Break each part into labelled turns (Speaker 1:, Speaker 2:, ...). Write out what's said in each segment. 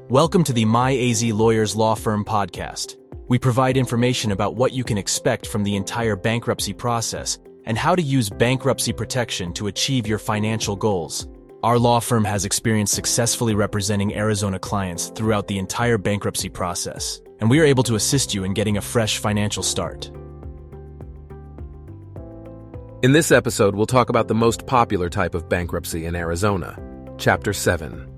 Speaker 1: Welcome to the MyAZ Lawyers Law Firm podcast. We provide information about what you can expect from the entire bankruptcy process and how to use bankruptcy protection to achieve your financial goals. Our law firm has experience successfully representing Arizona clients throughout the entire bankruptcy process, and we are able to assist you in getting a fresh financial start.
Speaker 2: In this episode, we'll talk about the most popular type of bankruptcy in Arizona, Chapter 7.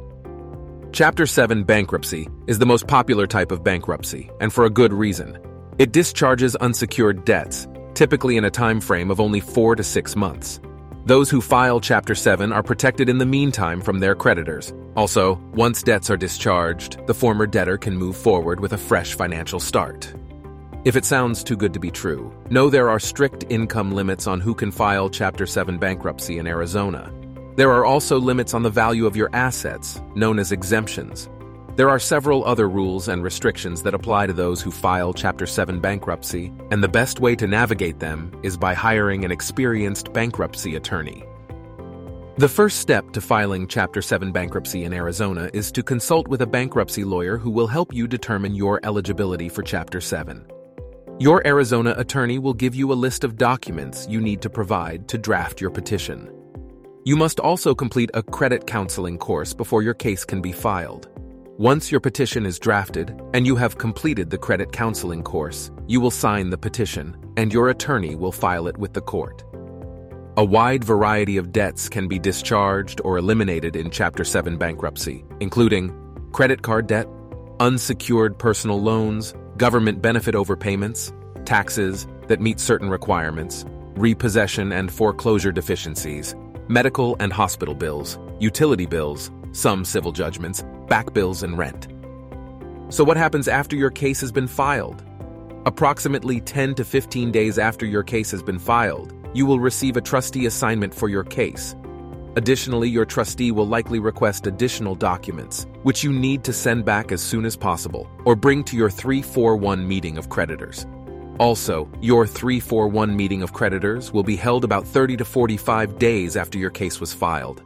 Speaker 2: Chapter 7 bankruptcy is the most popular type of bankruptcy, and for a good reason. It discharges unsecured debts, typically in a time frame of only 4 to 6 months. Those who file Chapter 7 are protected in the meantime from their creditors. Also, once debts are discharged, the former debtor can move forward with a fresh financial start. If it sounds too good to be true, know there are strict income limits on who can file Chapter 7 bankruptcy in Arizona. There are also limits on the value of your assets, known as exemptions. There are several other rules and restrictions that apply to those who file Chapter 7 bankruptcy, and the best way to navigate them is by hiring an experienced bankruptcy attorney. The first step to filing Chapter 7 bankruptcy in Arizona is to consult with a bankruptcy lawyer who will help you determine your eligibility for Chapter 7. Your Arizona attorney will give you a list of documents you need to provide to draft your petition. You must also complete a credit counseling course before your case can be filed. Once your petition is drafted and you have completed the credit counseling course, you will sign the petition, and your attorney will file it with the court. A wide variety of debts can be discharged or eliminated in Chapter 7 bankruptcy, including credit card debt, unsecured personal loans, government benefit overpayments, taxes that meet certain requirements, repossession and foreclosure deficiencies, medical and hospital bills, utility bills, some civil judgments, back bills, and rent. So what happens after your case has been filed? Approximately 10 to 15 days after your case has been filed, you will receive a trustee assignment for your case. Additionally, your trustee will likely request additional documents, which you need to send back as soon as possible, or bring to your 341 meeting of creditors. Also, your 341 meeting of creditors will be held about 30 to 45 days after your case was filed.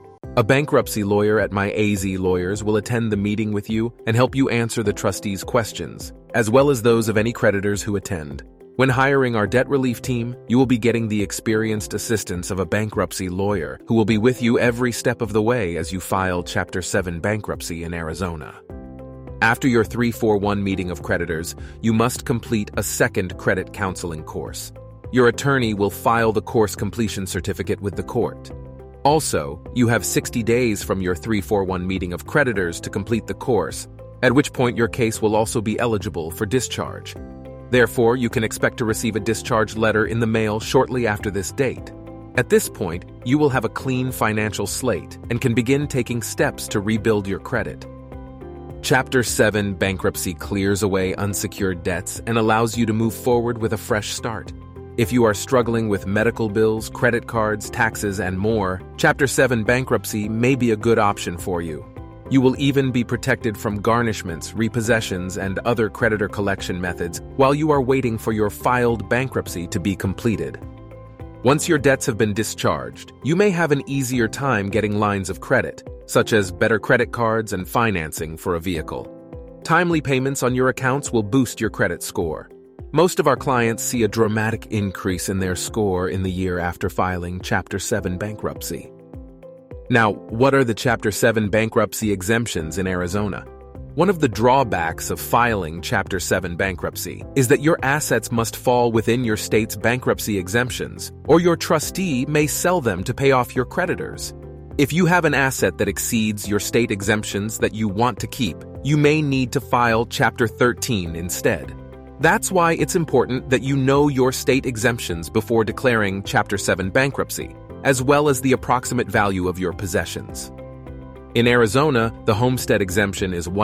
Speaker 2: A bankruptcy lawyer at MyAZ Lawyers will attend the meeting with you and help you answer the trustee's questions, as well as those of any creditors who attend. When hiring our debt relief team, you will be getting the experienced assistance of a bankruptcy lawyer who will be with you every step of the way as you file Chapter 7 bankruptcy in Arizona. After your 341 meeting of creditors, you must complete a second credit counseling course. Your attorney will file the course completion certificate with the court. Also, you have 60 days from your 341 meeting of creditors to complete the course, at which point your case will also be eligible for discharge. Therefore, you can expect to receive a discharge letter in the mail shortly after this date. At this point, you will have a clean financial slate and can begin taking steps to rebuild your credit. Chapter 7 bankruptcy clears away unsecured debts and allows you to move forward with a fresh start. If you are struggling with medical bills, credit cards, taxes, and more, Chapter 7 bankruptcy may be a good option for you. You will even be protected from garnishments, repossessions, and other creditor collection methods while you are waiting for your filed bankruptcy to be completed. Once your debts have been discharged, you may have an easier time getting lines of credit, such as better credit cards and financing for a vehicle. Timely payments on your accounts will boost your credit score. Most of our clients see a dramatic increase in their score in the year after filing Chapter 7 bankruptcy. Now, what are the Chapter 7 bankruptcy exemptions in Arizona? One of the drawbacks of filing Chapter 7 bankruptcy is that your assets must fall within your state's bankruptcy exemptions, or your trustee may sell them to pay off your creditors. If you have an asset that exceeds your state exemptions that you want to keep, you may need to file Chapter 13 instead. That's why it's important that you know your state exemptions before declaring Chapter 7 bankruptcy, as well as the approximate value of your possessions. In Arizona, the homestead exemption is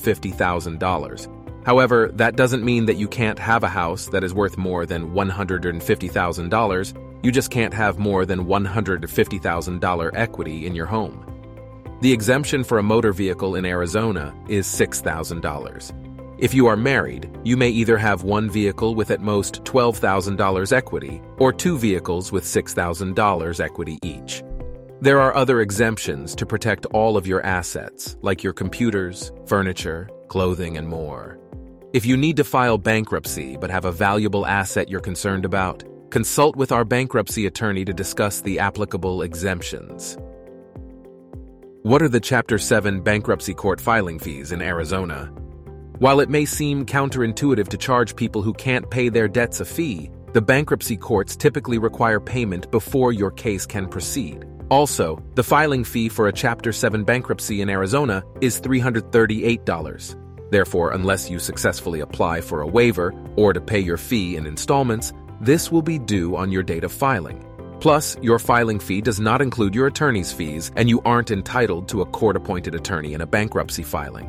Speaker 2: $150,000. However, that doesn't mean that you can't have a house that is worth more than $150,000. You just can't have more than $150,000 equity in your home. The exemption for a motor vehicle in Arizona is $6,000. If you are married, you may either have one vehicle with at most $12,000 equity or two vehicles with $6,000 equity each. There are other exemptions to protect all of your assets, like your computers, furniture, clothing, and more. If you need to file bankruptcy but have a valuable asset you're concerned about, consult with our bankruptcy attorney to discuss the applicable exemptions. What are the Chapter 7 bankruptcy court filing fees in Arizona? While it may seem counterintuitive to charge people who can't pay their debts a fee, the bankruptcy courts typically require payment before your case can proceed. Also, the filing fee for a Chapter 7 bankruptcy in Arizona is $338. Therefore, unless you successfully apply for a waiver or to pay your fee in installments, this will be due on your date of filing. Plus, your filing fee does not include your attorney's fees, and you aren't entitled to a court-appointed attorney in a bankruptcy filing.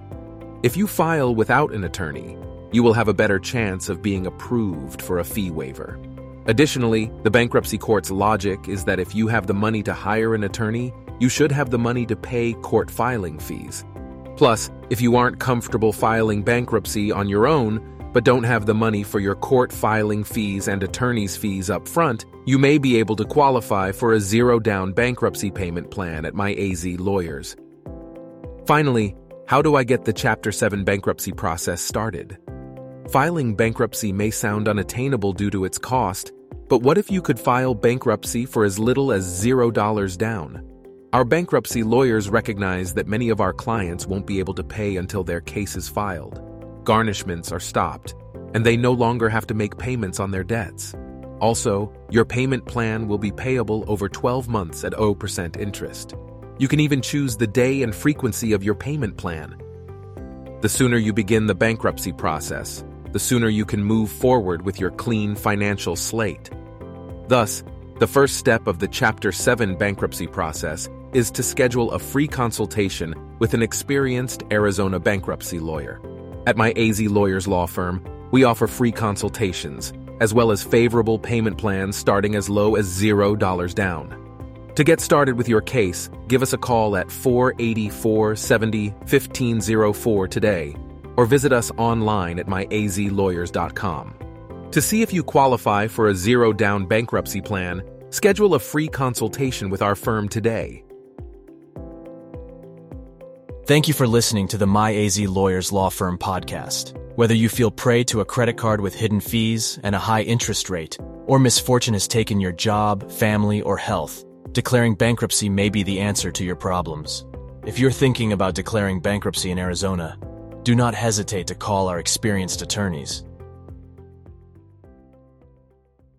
Speaker 2: If you file without an attorney, you will have a better chance of being approved for a fee waiver. Additionally, the bankruptcy court's logic is that if you have the money to hire an attorney, you should have the money to pay court filing fees. Plus, if you aren't comfortable filing bankruptcy on your own, but don't have the money for your court filing fees and attorney's fees up front, you may be able to qualify for a zero-down bankruptcy payment plan at My AZ Lawyers. Finally, how do I get the Chapter 7 bankruptcy process started? Filing bankruptcy may sound unattainable due to its cost, but what if you could file bankruptcy for as little as $0 down? Our bankruptcy lawyers recognize that many of our clients won't be able to pay until their case is filed. Garnishments are stopped, and they no longer have to make payments on their debts. Also, your payment plan will be payable over 12 months at 0% interest. You can even choose the day and frequency of your payment plan. The sooner you begin the bankruptcy process, the sooner you can move forward with your clean financial slate. Thus, the first step of the Chapter 7 bankruptcy process is to schedule a free consultation with an experienced Arizona bankruptcy lawyer. At My AZ Lawyers law firm, we offer free consultations, as well as favorable payment plans starting as low as $0 down. To get started with your case, give us a call at 480-470-1504 today, or visit us online at myazlawyers.com. To see if you qualify for a zero-down bankruptcy plan, schedule a free consultation with our firm today.
Speaker 1: Thank you for listening to the My AZ Lawyers Law Firm podcast. Whether you feel prey to a credit card with hidden fees and a high interest rate, or misfortune has taken your job, family, or health, declaring bankruptcy may be the answer to your problems. If you're thinking about declaring bankruptcy in Arizona, do not hesitate to call our experienced attorneys.